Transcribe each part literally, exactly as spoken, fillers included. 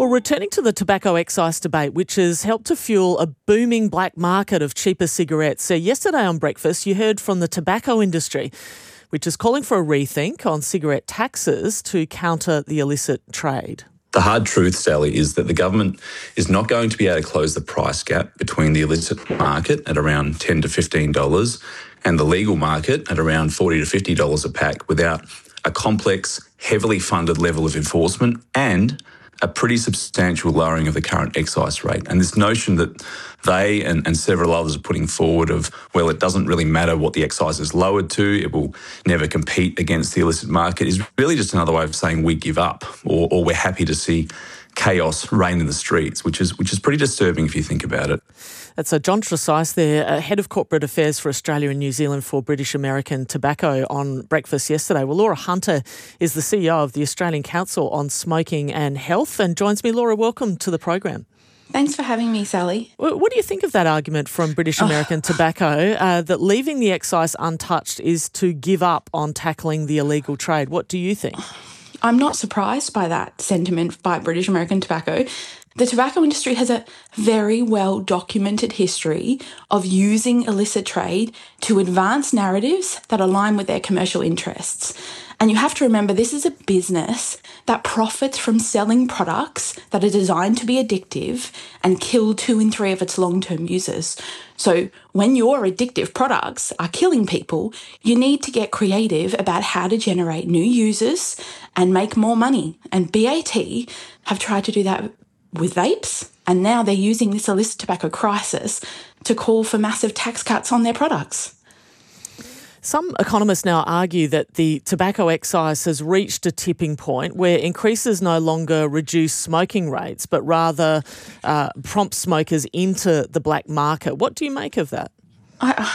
returning to the tobacco excise debate, which has helped to fuel a booming black market of cheaper cigarettes. So yesterday on Breakfast, you heard from the tobacco industry, which is calling for a rethink on cigarette taxes to counter the illicit trade. The hard truth, Sally, is that the government is not going to be able to close the price gap between the illicit market at around ten to fifteen dollars and the legal market at around forty to fifty dollars a pack without a complex, heavily funded level of enforcement and a pretty substantial lowering of the current excise rate. And this notion that they and, and several others are putting forward of, well, it doesn't really matter what the excise is lowered to, it will never compete against the illicit market, is really just another way of saying we give up or, or we're happy to see chaos reign in the streets, which is which is pretty disturbing if you think about it. That's uh, John Trezise there, uh, Head of Corporate Affairs for Australia and New Zealand for British American Tobacco on Breakfast yesterday. Well, Laura Hunter is the C E O of the Australian Council on Smoking and Health and joins me. Laura, welcome to the program. Thanks for having me, Sally. What do you think of that argument from British American oh. Tobacco uh, that leaving the excise untouched is to give up on tackling the illegal trade? What do you think? I'm not surprised by that sentiment by British American Tobacco. The tobacco industry has a very well documented history of using illicit trade to advance narratives that align with their commercial interests. And you have to remember, this is a business that profits from selling products that are designed to be addictive and kill two in three of its long-term users. So when your addictive products are killing people, you need to get creative about how to generate new users and make more money. And B A T have tried to do that with vapes, and now they're using this illicit tobacco crisis to call for massive tax cuts on their products. Some economists now argue that the tobacco excise has reached a tipping point where increases no longer reduce smoking rates, but rather uh, prompt smokers into the black market. What do you make of that? I, uh,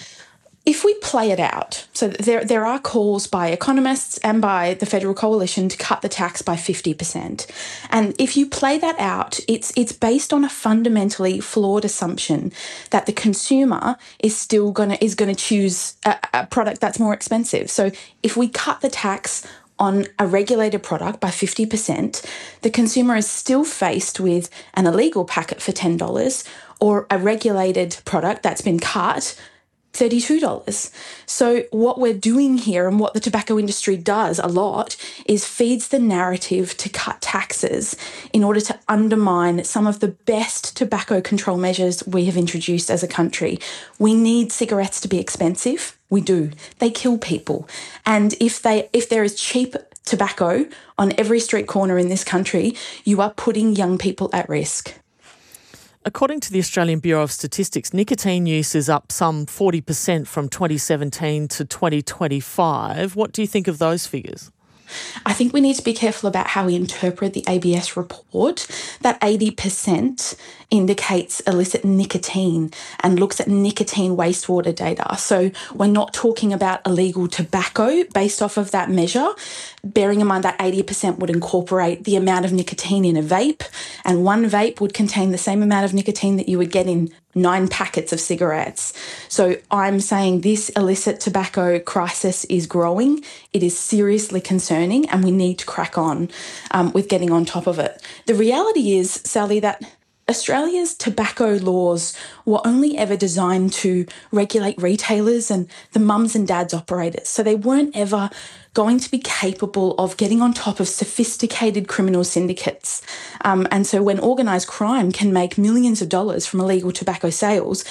if we play it out, so there there are calls by economists and by the Federal Coalition to cut the tax by fifty percent. And if you play that out, it's it's based on a fundamentally flawed assumption that the consumer is still gonna is gonna choose a, a product that's more expensive. So if we cut the tax on a regulated product by fifty percent, the consumer is still faced with an illegal packet for ten dollars or a regulated product that's been cut thirty-two dollars. So what we're doing here and what the tobacco industry does a lot is feeds the narrative to cut taxes in order to undermine some of the best tobacco control measures we have introduced as a country. We need cigarettes to be expensive. We do. They kill people. And if they if there is cheap tobacco on every street corner in this country, you are putting young people at risk. According to the Australian Bureau of Statistics, nicotine use is up some forty percent from twenty seventeen to twenty twenty-five. What do you think of those figures? I think we need to be careful about how we interpret the A B S report. That eighty percent indicates illicit nicotine and looks at nicotine wastewater data. So we're not talking about illegal tobacco based off of that measure, bearing in mind that eighty percent would incorporate the amount of nicotine in a vape, and one vape would contain the same amount of nicotine that you would get in nine packets of cigarettes. So I'm saying this illicit tobacco crisis is growing. It is seriously concerning and we need to crack on um, with getting on top of it. The reality is, Sally, that Australia's tobacco laws were only ever designed to regulate retailers and the mums and dads operators. So they weren't ever going to be capable of getting on top of sophisticated criminal syndicates. Um, and so when organised crime can make millions of dollars from illegal tobacco sales,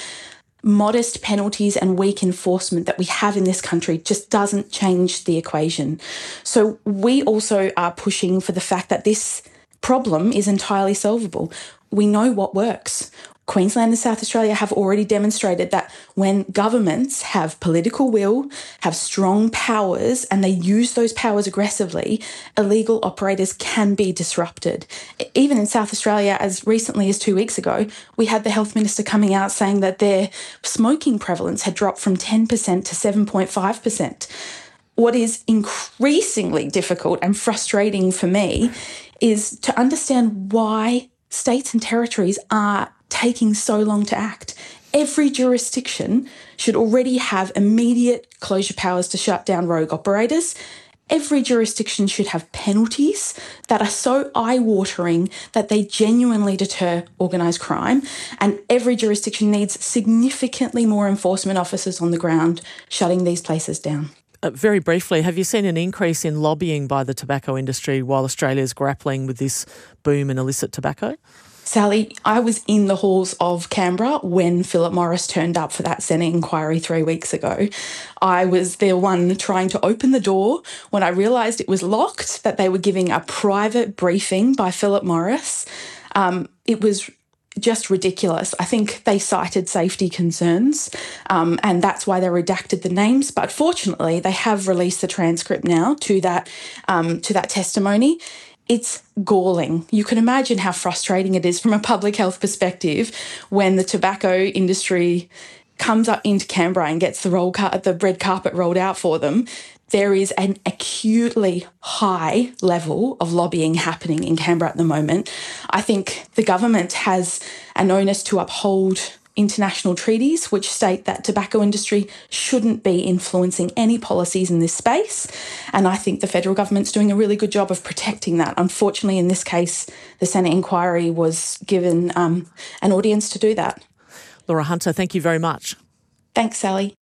modest penalties and weak enforcement that we have in this country just doesn't change the equation. So we also are pushing for the fact that this problem is entirely solvable. We know what works. Queensland and South Australia have already demonstrated that when governments have political will, have strong powers, and they use those powers aggressively, illegal operators can be disrupted. Even in South Australia, as recently as two weeks ago, we had the health minister coming out saying that their smoking prevalence had dropped from ten percent to seven point five percent. What is increasingly difficult and frustrating for me is to understand why states and territories are taking so long to act. Every jurisdiction should already have immediate closure powers to shut down rogue operators. every jurisdiction should have penalties that are so eye-watering that they genuinely deter organised crime, and every jurisdiction needs significantly more enforcement officers on the ground shutting these places down. Uh, very briefly, have you seen an increase in lobbying by the tobacco industry while Australia is grappling with this boom in illicit tobacco? Sally, I was in the halls of Canberra when Philip Morris turned up for that Senate inquiry three weeks ago. I was the one trying to open the door when I realised it was locked, that they were giving a private briefing by Philip Morris. Um, it was just ridiculous. I think they cited safety concerns, um, and that's why they redacted the names. But fortunately, they have released the transcript now to that um, to that testimony. It's galling. You can imagine how frustrating it is from a public health perspective when the tobacco industry comes up into Canberra and gets the roll car- the red carpet rolled out for them. There is an acutely high level of lobbying happening in Canberra at the moment. I think the government has an onus to uphold international treaties which state that tobacco industry shouldn't be influencing any policies in this space. And I think the federal government's doing a really good job of protecting that. Unfortunately, in this case, the Senate inquiry was given um, an audience to do that. Laura Hunter, thank you very much. Thanks, Sally.